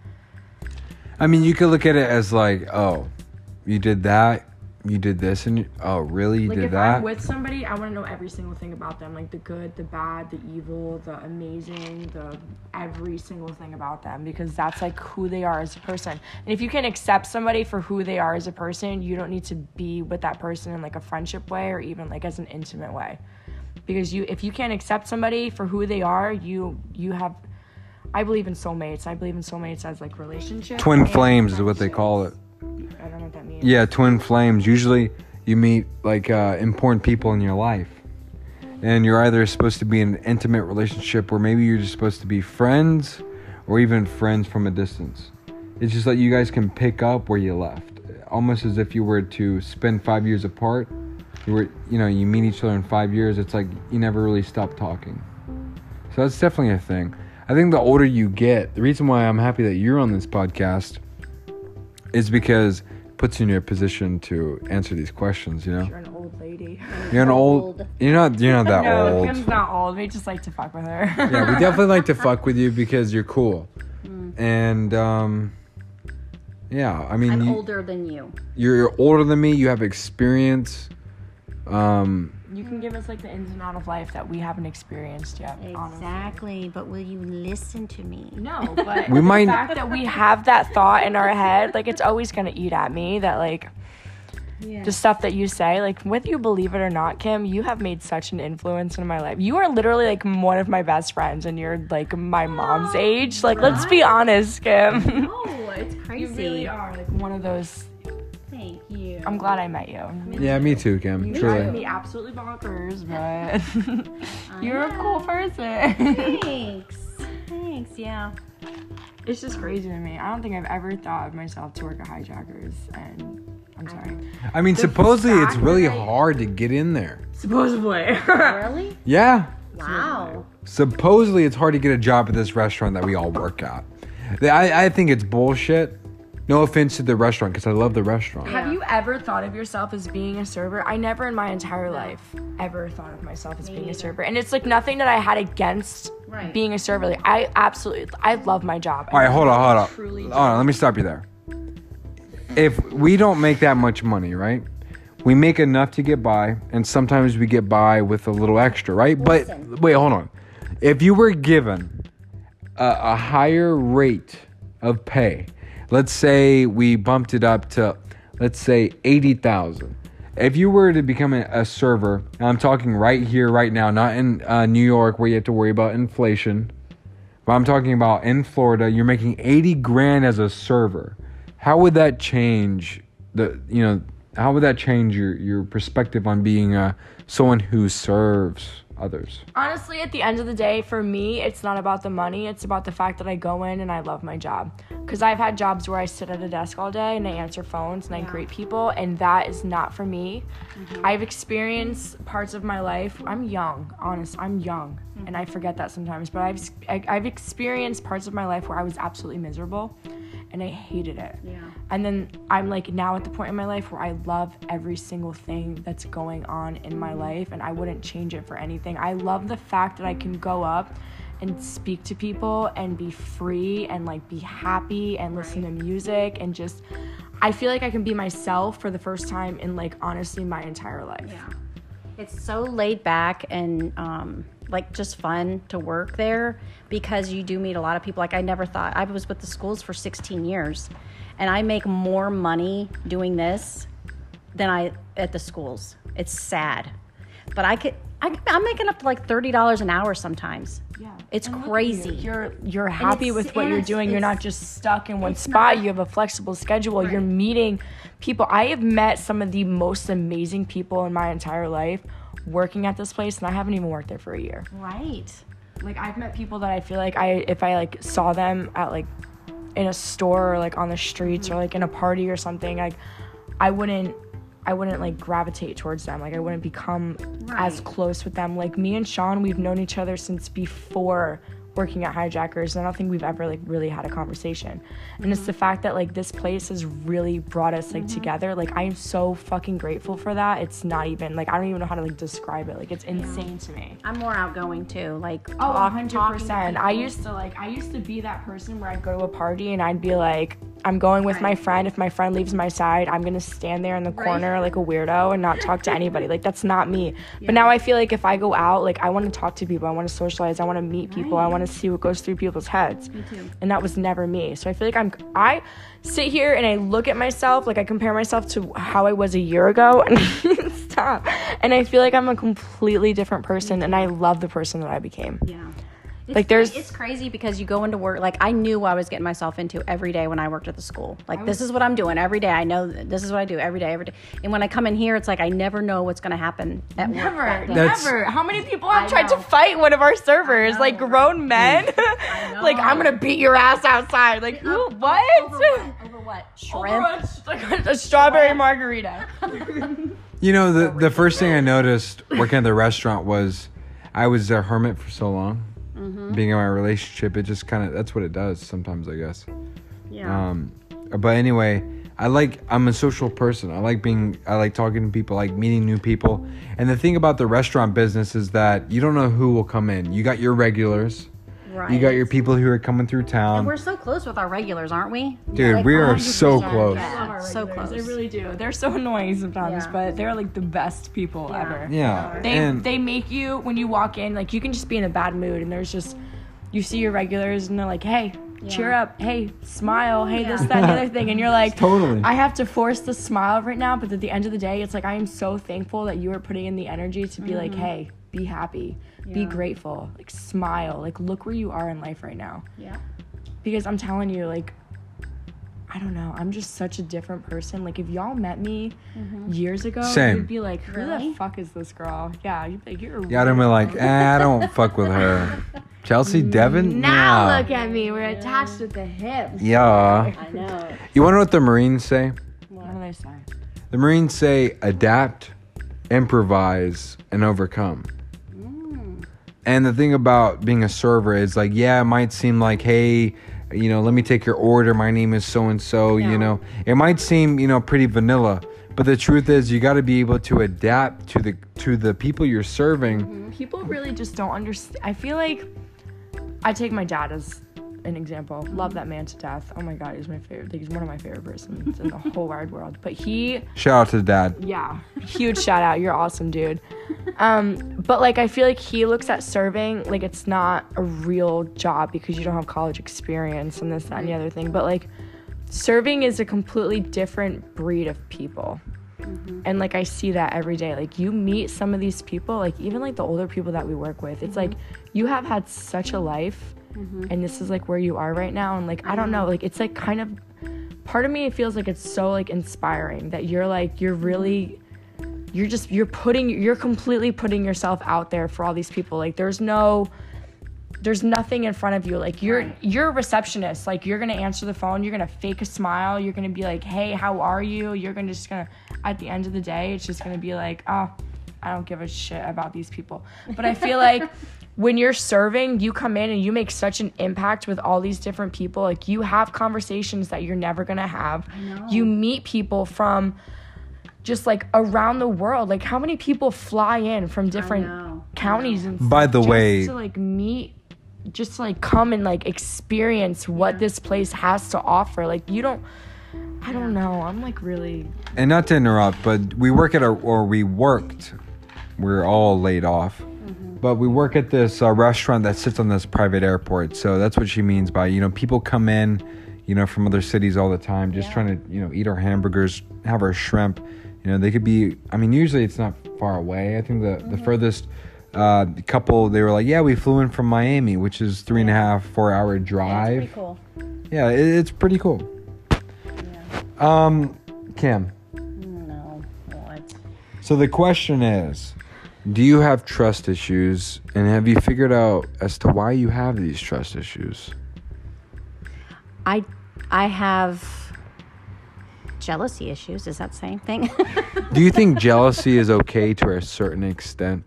I mean, you could look at it as like, oh, you did that, you did this, and oh, really, you like, did if that? I'm with somebody, I want to know every single thing about them, like the good, the bad, the evil, the amazing, the every single thing about them, because that's, like, who they are as a person. And if you can accept somebody for who they are as a person, you don't need to be with that person in, like, a friendship way or even, like, as an intimate way. Because if you can't accept somebody for who they are, you have... I believe in soulmates. I believe in soulmates as, like, relationships. Twin flames is what they call it. I don't know what that means. Yeah, twin flames. Usually you meet, like, important people in your life. And you're either supposed to be in an intimate relationship or maybe you're just supposed to be friends or even friends from a distance. It's just like you guys can pick up where you left. Almost as if you were to spend 5 years apart. You meet each other in 5 years. It's like you never really stop talking. So that's definitely a thing. I think the older you get, the reason why I'm happy that you're on this podcast is because it puts you in a position to answer these questions, You're an old lady. You're an old... You're not that no, old. Kim's not old. We just like to fuck with her. Yeah, we definitely like to fuck with you because you're cool. And, yeah, I mean... I'm older than you. You're older than me. You have experience. You can give us, like, the ins and outs of life that we haven't experienced yet. Exactly, honestly. But will you listen to me? No, but We might- the fact that we have that thought in our head, like, it's always gonna eat at me that, like, the stuff that you say, like, whether you believe it or not, Kim, you have made such an influence in my life. You are literally, like, one of my best friends, and you're, like, my mom's age. Like, let's be honest, Kim. Oh, it's crazy. You really are, like, one of those. Thank you. I'm glad I met you. Yeah, me too, Kim. You drive Truly. me absolutely bonkers, but you're a cool person. Thanks, yeah. It's just crazy to me. I don't think I've ever thought of myself to work at Hijackers, and I'm sorry. I mean, The supposedly it's fact really that I- hard to get in there. Supposedly. Really? Yeah. Wow. Supposedly it's hard to get a job at this restaurant that we all work at. I think it's bullshit. No offense to the restaurant, because I love the restaurant. Have you ever thought of yourself as being a server? I never in my entire life ever thought of myself as being a server. And it's, like, nothing that I had against being a server. Like, I love my job. All right, hold on. Truly Hold on, let me stop you there. If we don't make that much money, right? We make enough to get by, and sometimes we get by with a little extra, right? But wait, hold on. If you were given a higher rate of pay, let's say we bumped it up to, let's say, 80,000. If you were to become a server, and I'm talking right here, right now, not in New York where you have to worry about inflation, but I'm talking about in Florida, you're making 80 grand as a server. How would that change how would that change your perspective on being someone who serves others? Honestly, at the end of the day, for me, it's not about the money. It's about the fact that I go in and I love my job. Because I've had jobs where I sit at a desk all day and I answer phones and I greet people, and that is not for me. I've experienced parts of my life. I'm young, I'm young, and I forget that sometimes. But I've experienced parts of my life where I was absolutely miserable, and I hated it. Yeah. And then I'm, like, now at the point in my life where I love every single thing that's going on in my life, and I wouldn't change it for anything. I love the fact that I can go up and speak to people and be free and, like, be happy and listen to music and just, I feel like I can be myself for the first time in, like, honestly my entire life. Yeah. It's so laid back and like just fun to work there because you do meet a lot of people. Like I never thought, I was with the schools for 16 years and I make more money doing this than I at the schools. It's sad. But I'm making up to like $30 an hour sometimes. Yeah. It's And look at crazy. You're happy it's- with what and you're it's- doing. You're it's- not just stuck in one it's spot. not- You have a flexible schedule. You're Right. meeting people. I have met some of the most amazing people in my entire life working at this place, and I haven't even worked there for a year. Right. Like I've met people that I feel like if I like saw them at like in a store or like on the streets or like in a party or something, like I wouldn't like gravitate towards them. Like I wouldn't become as Right. close with them. Like me and Sean, we've known each other since before working at Hijackers, and I don't think we've ever like really had a conversation. And it's the fact that like this place has really brought us like together. Like I am so fucking grateful for that. It's not even like I don't even know how to like describe it. Like it's insane to me. I'm more outgoing too. Like Oh, talking to 100%. I used to be that person where I'd go to a party and I'd be like, I'm going with my friend. If my friend leaves my side, I'm gonna stand there in the corner like a weirdo and not talk to anybody. Like that's not me. But now I feel like if I go out, like I want to talk to people. I want to socialize. I want to meet people. I want to see what goes through people's heads. Me too. And that was never me. So I feel like I sit here and I look at myself, like I compare myself to how I was a year ago and stop. And I feel like I'm a completely different person and I love the person that I became. Yeah. Like, there's- it's crazy because you go into work, like I knew what I was getting myself into every day when I worked at the school. Like this is what I'm doing every day. I know this is what I do every day. And when I come in here, it's like I never know what's going to happen at work. that day. Never. How many people have tried to know. fight one of our servers? Like grown men? know. Like, I'm going to beat your ass outside. Like, who? What? Over what? Shrimp? Like a strawberry margarita. You know, the first thing I noticed working at the restaurant was I was a hermit for so long. Being in my relationship, it just kind of, that's what it does sometimes, I guess. Yeah. But anyway, I'm a social person. I like talking to people, I like meeting new people. And the thing about the restaurant business is that you don't know who will come in. You got your regulars. Right. You got your people who are coming through And town. we're so close with our regulars, aren't we? Dude, Like, we are so 100%. close. Yeah, so close. They really do. They're so annoying sometimes, Yeah. but they're like the best people ever. Yeah. They make you, when you walk in, like you can just be in a bad mood and there's just, you see your regulars and they're like, hey, cheer up, hey, smile, hey, this, that, and the other thing. And you're like, Totally. I have to force the smile right now, but at the end of the day, it's like I am so thankful that you are putting in the energy to be like, hey, be happy, be grateful, like smile, like look where you are in life right now. Yeah. Because I'm telling you, like, I don't know, I'm just such a different person. Like if y'all met me years ago, Same. you'd be like, who Really? the fuck is this girl? Yeah, you'd be like, you're a Yeah, I'd be like, I don't fuck with her. Chelsea Devon? now Nah. look at me, we're attached at the hip. Yeah. I know. You want to know what the Marines say? What do they say? The Marines say adapt, improvise, and overcome. And the thing about being a server is like, yeah, it might seem like, hey, you know, let me take your order. My name is so-and-so, you know. It might seem, you know, pretty vanilla. But the truth is you got to be able to adapt to the people you're serving. People really just don't understand. I feel like I take my dad as an example. Love that man to death. Oh my God, he's my favorite. Like, he's one of my favorite persons in the whole wide world. But Shout out to Dad. yeah, huge shout out. You're awesome, dude. But like, I feel like he looks at serving like it's not a real job because you don't have college experience and this, that, and the other thing. But like, serving is a completely different breed of people. And like I see that every day. Like you meet some of these people, like even like the older people that we work with, it's like you have had such a life and this is like where you are right now. And like I don't know, like it's like kind of part of me, it feels like it's so like inspiring that you're like you're completely putting yourself out there for all these people. Like there's nothing in front of you. Like you're a receptionist. Like you're gonna answer the phone, you're gonna fake a smile, you're gonna be like, hey, how are you? You're gonna at the end of the day, it's just gonna be like, oh, I don't give a shit about these people. But I feel like when you're serving, you come in and you make such an impact with all these different people. Like you have conversations that you're never gonna have. You meet people from just like around the world. Like how many people fly in from different counties and By the just way, to like meet, just to like come and like experience what this place has to offer. Like I don't know, I'm like really, and not to interrupt, but we worked, we're all laid off. but we work at this restaurant that sits on this private airport. So that's what she means by, people come in, from other cities all the time, just trying to, eat our hamburgers, have our shrimp. They could be, usually it's not far away. I think the furthest couple, they were like, yeah, we flew in from Miami, which is 3.5, 4 hour drive. That's pretty cool. Yeah, it's pretty cool. Yeah. Kim. No. What? So the question is, do you have trust issues, and have you figured out as to why you have these trust issues? I have jealousy issues. Is that the same thing? Do you think jealousy is okay to a certain extent?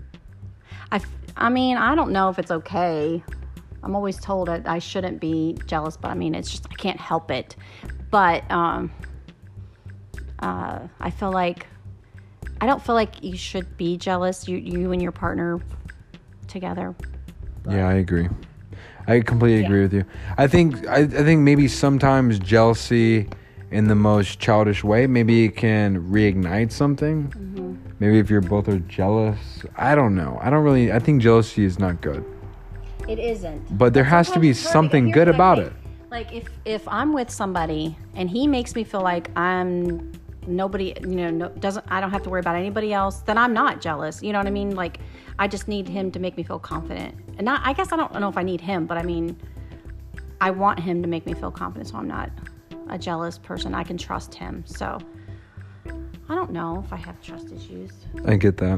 I don't know if it's okay. I'm always told that I shouldn't be jealous, but it's just I can't help it. But I feel like I don't feel like you should be jealous. You and your partner together. Yeah, I agree. I completely agree with you. I think maybe sometimes jealousy in the most childish way, maybe it can reignite something. Mm-hmm. Maybe if you're both are jealous. I don't know. I think jealousy is not good. It isn't. But there has to be something good about it. Like if I'm with somebody and he makes me feel like I'm nobody, I don't have to worry about anybody else, then I'm not jealous. You know what I mean? Like I just need him to make me feel confident. And I guess I don't know if I need him, but I want him to make me feel confident, so I'm not a jealous person. I can trust him. So I don't know if I have trust issues. I get that.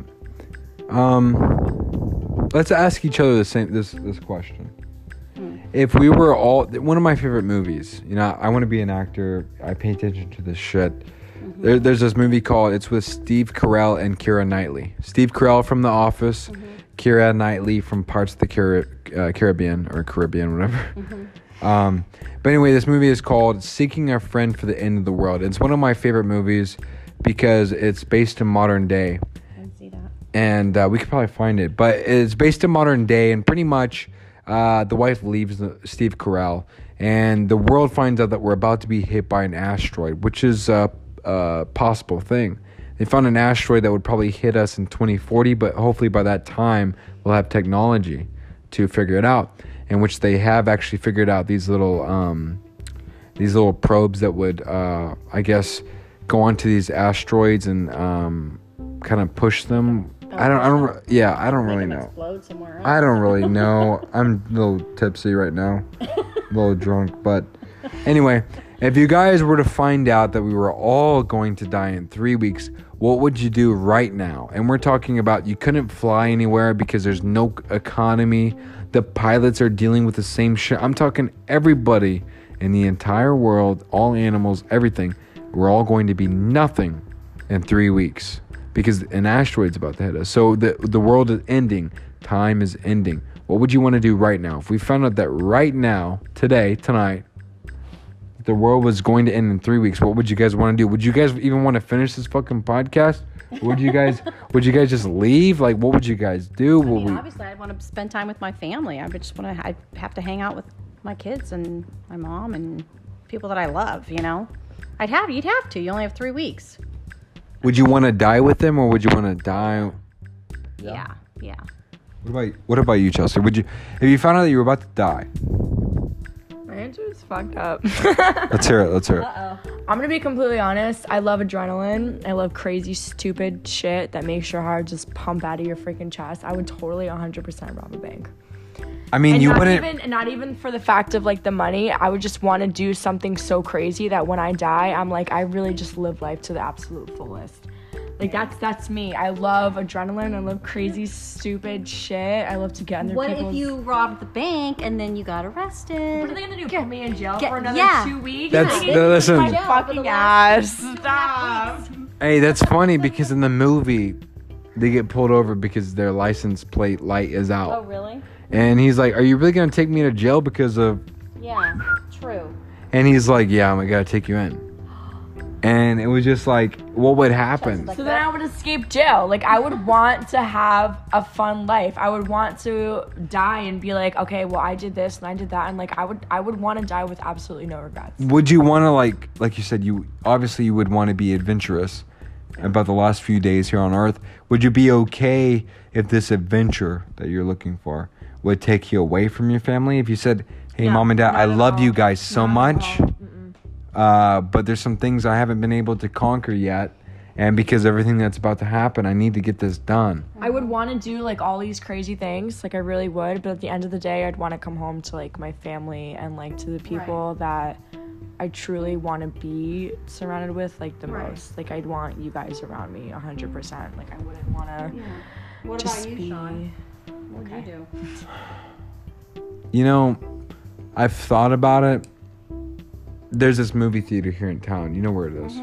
Let's ask each other this question. If we were all, one of my favorite movies, I want to be an actor. I pay attention to this shit. Mm-hmm. There's this movie it's with Steve Carell and Keira Knightley. Steve Carell from The Office, Keira Knightley from Parts of the Caribbean, whatever. Mm-hmm. But anyway, this movie is called Seeking a Friend for the End of the World. It's one of my favorite movies because it's based in modern day. I can see that. And we could probably find it. But it's based in modern day, and pretty much the wife leaves Steve Carell, and the world finds out that we're about to be hit by an asteroid, which is a possible thing. They found an asteroid that would probably hit us in 2040, but hopefully by that time we'll have technology to figure it out, in which they have actually figured out these little probes that would I guess go onto these asteroids and kind of push them. I don't really know. Explode somewhere else. I don't really know. I'm a little tipsy right now, a little drunk. But anyway, if you guys were to find out that we were all going to die in 3 weeks, what would you do right now? And we're talking about you couldn't fly anywhere because there's no economy. The pilots are dealing with the same shit. I'm talking everybody in the entire world, all animals, everything. We're all going to be nothing in 3 weeks because an asteroid's about to hit us. So the world is ending. Time is ending. What would you want to do right now? If we found out that right now, tonight, the world was going to end in 3 weeks, what would you guys want to do? Would you guys even want to finish this fucking podcast? Would you guys just leave? Like, what would you guys do? Obviously, I'd want to spend time with my family. I'd have to hang out with my kids and my mom and people that I love, You'd have to. You only have 3 weeks. Would you want to die with them, or would you want to die? Yeah. What about you, Chelsea? If you found out that you were about to die? My answer is fucked up. Let's hear it. Uh-oh. I'm gonna be completely honest. I love adrenaline. I love crazy, stupid shit that makes your heart just pump out of your freaking chest. I would totally 100% rob a bank. I mean, you wouldn't. Not even for the fact of like the money. I would just want to do something so crazy that when I die, I'm like, I really just live life to the absolute fullest. Like that's me. I love adrenaline. I love crazy, stupid shit. I love to get under people's... What if you robbed the bank and then you got arrested? What are they gonna do? Put me in jail for another 2 weeks? Listen. My fucking ass. Stop. Hey, that's funny because in the movie, they get pulled over because their license plate light is out. Oh, really? And he's like, "Are you really gonna take me to jail because of?" Yeah, true. And he's like, "Yeah, I gotta take you in." And it was just like, what would happen? So then I would escape jail. Like, I would want to have a fun life. I would want to die and be like, okay, well, I did this and I did that. And like, I would want to die with absolutely no regrets. Would you want to like you said, you would want to be adventurous. about the last few days here on Earth, would you be okay if this adventure that you're looking for would take you away from your family? If you said, hey, No, Mom and Dad, not I at love all. you guys so Not at much, all. Mm-mm. but there's some things I haven't been able to conquer yet. And because of everything that's about to happen, I need to get this done. I would want to do like all these crazy things, like I really would, but at the end of the day, I'd want to come home to like my family and like to the people that I truly want to be surrounded with like the most. Like I'd want you guys around me 100%. Like I wouldn't want to What just about you, be. Sean? What would you do? You know, I've thought about it. There's this movie theater here in town. You know where it is.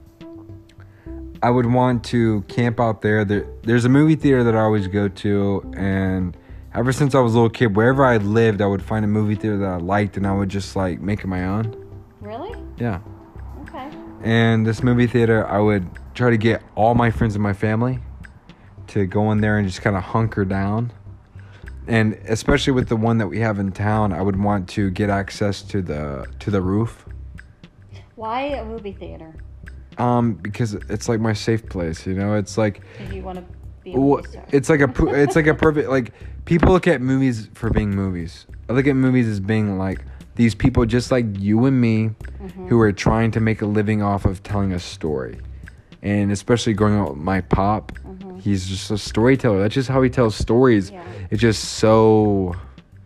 I would want to camp out there. There's a movie theater that I always go to, and ever since I was a little kid, wherever I lived, I would find a movie theater that I liked, and I would just like make it my own. Really? Yeah. Okay. And this movie theater, I would try to get all my friends and my family to go in there and just kind of hunker down. And especially with the one that we have in town, I would want to get access to the roof. Why a movie theater? Because it's like my safe place, you know. It's like Because you want to be a movie star. it's like a perfect, like, people look at movies for being movies. I look at movies as being like these people just like you and me who are trying to make a living off of telling a story. And especially growing up with my pop, he's just a storyteller. That's just how he tells stories. Yeah. It's just so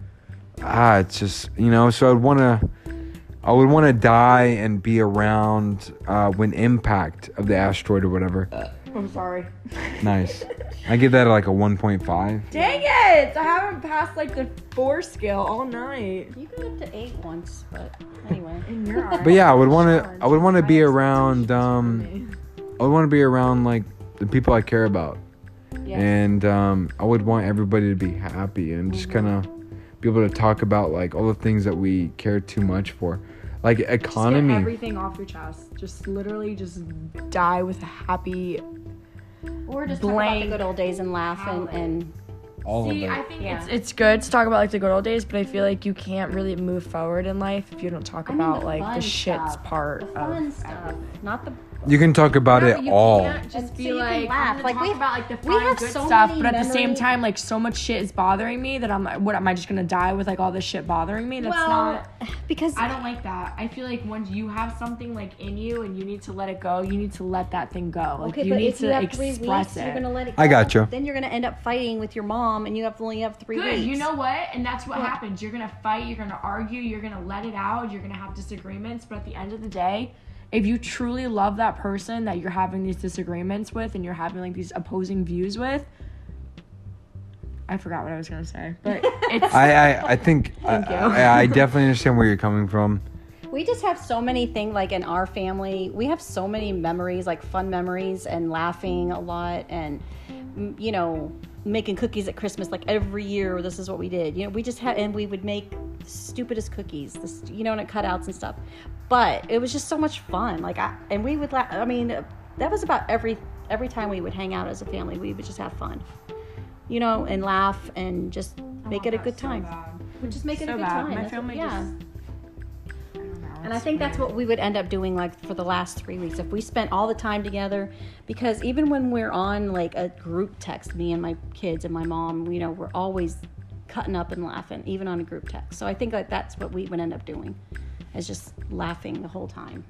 it's just, you know. So I would want to die and be around when impact of the asteroid or whatever. I'm sorry. Nice. I give that like a 1.5. Dang it! I haven't passed like the 4 scale all night. You got up to 8 once, but anyway. And you're alright. But yeah, I would want to be around I would want to be around like the people I care about. Yes. And I would want everybody to be happy and just kind of be able to talk about like all the things that we care too much for. Like economy. Just get everything off your chest. Just literally just die with a happy. Or just talk about the blank good old days and laugh and All See, of I it. think Yeah. it's good to talk about like the good old days, but I feel like you can't really move forward in life if you don't talk about like the shits part the of fun stuff, everything. not the. You can talk about No, it you all. can't just And be so you can like, laugh. I'm Like, like we- talk about like the we fun, have good so stuff, many but at the same memories. time, like so much shit is bothering me that I'm like, what am I just gonna die with like all this shit bothering me? That's not. because I don't like that. I feel like once you have something like in you and you need to let it go, you need to let that thing go. Like okay, you but need if you to have 3 express weeks, it. you're gonna let it. I go. gotcha. Then you're gonna end up fighting with your mom, and you only have 3 Good, weeks. you know what? And that's what happens. You're gonna fight, you're gonna argue, you're gonna let it out, you're gonna have disagreements, but at the end of the day, if you truly love that person that you're having these disagreements with and you're having like these opposing views with, I forgot what I was gonna say. But it's I think Thank you. I definitely understand where you're coming from. We just have so many things, like in our family, we have so many memories, like fun memories and laughing a lot and, you know, making cookies at Christmas, like every year, this is what we did. You know, we just had, and we would make the stupidest cookies, you know, and cutouts and stuff. But it was just so much fun. Like, and we would laugh. I mean, that was about every time we would hang out as a family, we would just have fun, you know, and laugh and just make it a good time. We just make it a good time. My That's what- family yeah. just. I don't know. And I think that's what we would end up doing, like, for the last 3 weeks. If we spent all the time together, because even when we're on, like, a group text, me and my kids and my mom, you know, we're always cutting up and laughing, even on a group text. So I think like that's what we would end up doing, is just laughing the whole time.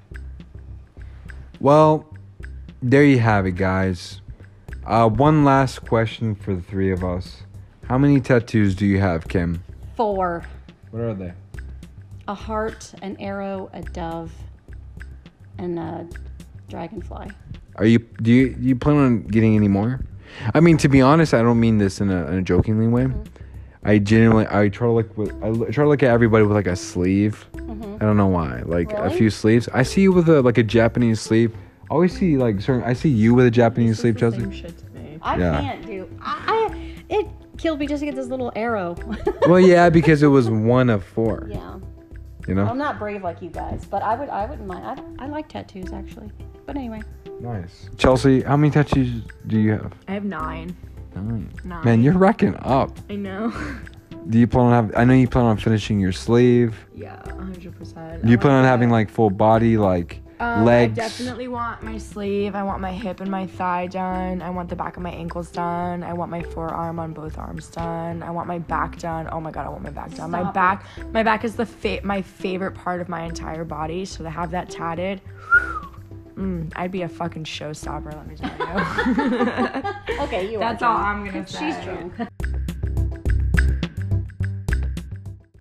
Well, there you have it, guys. One last question for the 3 of us. How many tattoos do you have, Kim? 4, What are they? a heart, an arrow, a dove, and a dragonfly. Do you plan on getting any more? I mean, to be honest, I don't mean this in a jokingly way. I try to look at everybody with like a sleeve. I don't know why, like a Really? few sleeves. I see you with a Japanese sleeve. I always see like certain. I see you with a Japanese sleeve, Chelsea. Same shit to me. I Yeah. can't do. It killed me just to get this little arrow. Well, yeah, because it was one of 4. Yeah. You know. I'm not brave like you guys, but I wouldn't mind. I like tattoos actually. But anyway, Nice. Chelsea, how many tattoos do you have? I have 9. 9. 9. Man, you're racking up. I know. Do you plan on I know you plan on finishing your sleeve. Yeah, 100%. Do you plan on having like full body, like legs. I definitely want my sleeve. I want my hip and my thigh done. I want the back of my ankles done. I want my forearm on both arms done. I want my back done. Oh my god, I want my back done. My back is my favorite part of my entire body. So to have that tatted, I'd be a fucking showstopper. Let me tell you. Okay, you are. That's all I'm gonna say. She's drunk.